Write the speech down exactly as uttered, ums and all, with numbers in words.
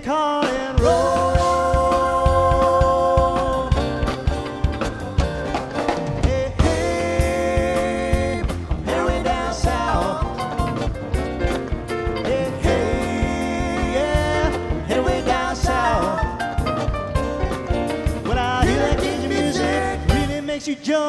car and roll. Hey, hey, I'm heading down south. Hey, hey, yeah, I'm heading down south. When I hear that Cajun music, really makes you jump.